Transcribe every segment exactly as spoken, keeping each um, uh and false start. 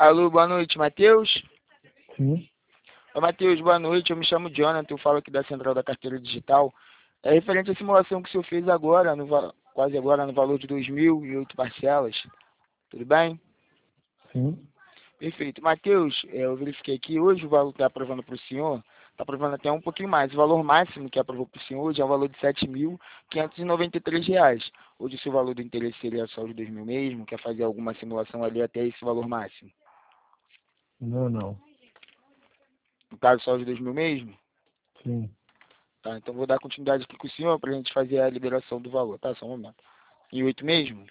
Alô, boa noite, Matheus? Sim. Ô, Matheus, boa noite. Eu me chamo Jonathan, eu falo aqui da Central da Carteira Digital. É referente à simulação que o senhor fez agora, no, va- quase agora, no valor de dois mil e oito parcelas. Tudo bem? Sim. Perfeito. Matheus, é, eu verifiquei aqui, hoje o valor que está aprovando para o senhor, está aprovando até um pouquinho mais. O valor máximo que aprovou para o senhor hoje é o valor de sete mil quinhentos e noventa e três reais. Hoje o seu valor do interesse seria só os dois mil mesmo, quer fazer alguma simulação ali até esse valor máximo? Não, não. No caso, só os dois mil mesmo? Sim. Tá, então vou dar continuidade aqui com o senhor para a gente fazer a liberação do valor, tá? Só um momento. Em oito mesmo?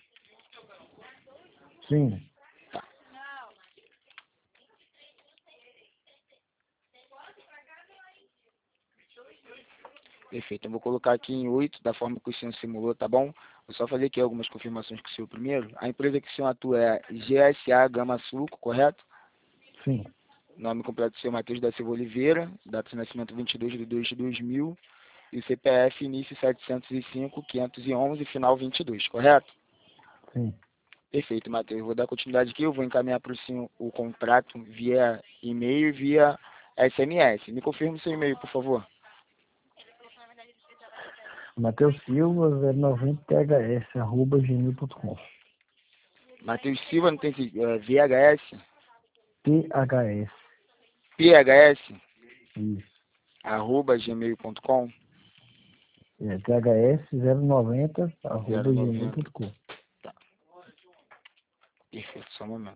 Sim. Tá, perfeito. Então vou colocar aqui em oito, da forma que o senhor simulou, tá bom? Vou só fazer aqui algumas confirmações com o senhor primeiro. A empresa que o senhor atua é G S A Gama Suco, correto? Sim. Nome completo do senhor Matheus da Silva Oliveira, data de nascimento vinte e dois de dois de dois mil e o C P F início setecentos e cinco, quinhentos e onze, final vinte e dois, correto? Sim. Perfeito, Matheus. Eu vou dar continuidade aqui, eu vou encaminhar para o senhor o contrato via e-mail e via S M S. Me confirme o seu e-mail, por favor. Matheus Silva, zero noventa T H S, arroba gmail ponto com. Matheus Silva, não tem esse, é, V H S? T H S. P H S, Isso. arroba gmail ponto com. É, T H S zero noventa, arroba zero gmail noventa. ponto com. Tá, perfeito, só um momento.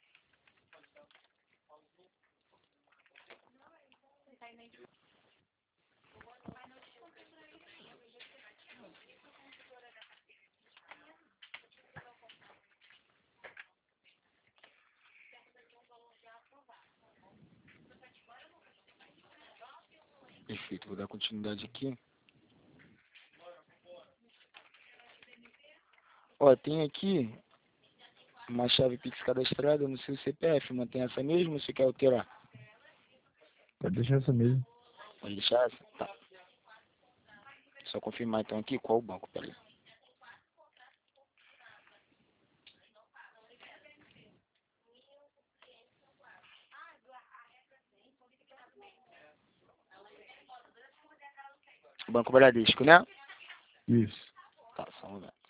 Perfeito, vou dar continuidade aqui. Ó, tem aqui uma chave Pix cadastrada no seu C P F. Mantém essa mesmo ou você quer alterar? Pode deixar essa mesmo. Pode deixar essa? Tá. Só confirmar então aqui qual o banco, peraí. Banco Bradesco, né? Isso. Tá, só um momento.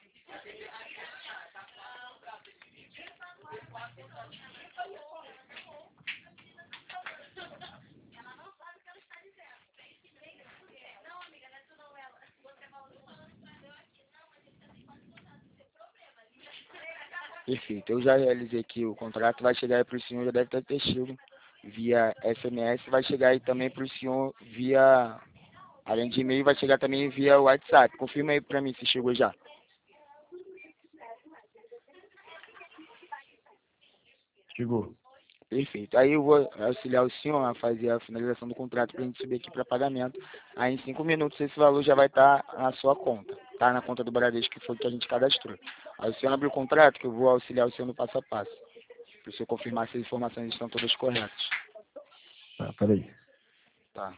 Perfeito, eu já realizei aqui o contrato, vai chegar aí para o senhor, já deve ter testigo via S M S, vai chegar aí também para o senhor via, além de e-mail, vai chegar também via WhatsApp. Confirma aí para mim se chegou já. Chegou. Perfeito, aí eu vou auxiliar o senhor a fazer a finalização do contrato para a gente subir aqui para pagamento. Aí em cinco minutos esse valor já vai estar na sua conta, tá? Na conta do Bradesco que foi que a gente cadastrou. Aí o senhor abre o contrato que eu vou auxiliar o senhor no passo a passo, para o senhor confirmar se as informações estão todas corretas. Tá, peraí. Tá.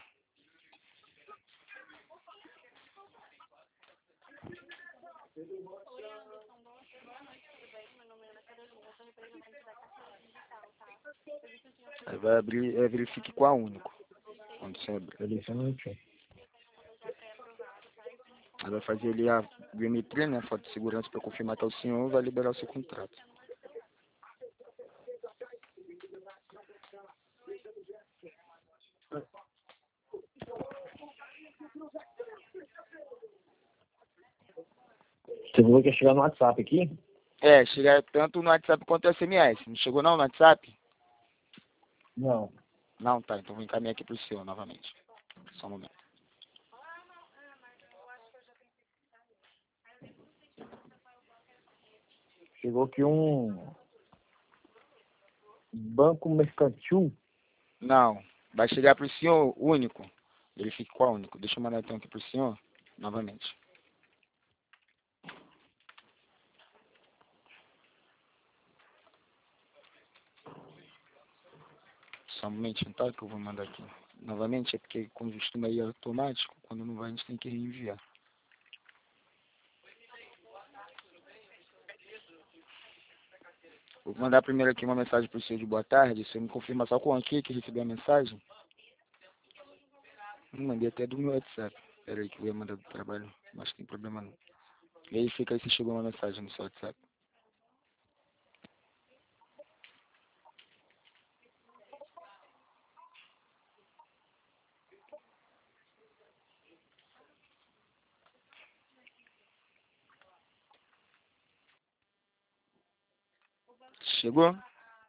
Aí vai abrir, é, verifique qual único. Quando você abrir. Peraí, só um minutinho. Aí vai fazer ali a biometria, né? Foto de segurança para confirmar que é o senhor e vai liberar o seu contrato. Você falou que ia chegar no WhatsApp aqui? É, chega tanto no WhatsApp quanto no S M S. Não chegou não no WhatsApp? Não. Não, tá. Então vou encaminhar aqui pro senhor novamente. Só um momento. Chegou aqui um banco mercantil. Não. Vai chegar pro senhor único. Verifique qual único. Deixa eu mandar então aqui pro senhor novamente. Só um momentinho, tá? Que eu vou mandar aqui. Novamente, é porque como costuma ir automático, quando não vai a gente tem que reenviar. Vou mandar primeiro aqui uma mensagem pro senhor de boa tarde. Você me confirma só com aqui que recebeu a mensagem? Hum, mandei até do meu WhatsApp. Pera aí que eu ia mandar do trabalho. Acho que tem problema não. E aí fica aí se chegou uma mensagem no seu WhatsApp. Chegou?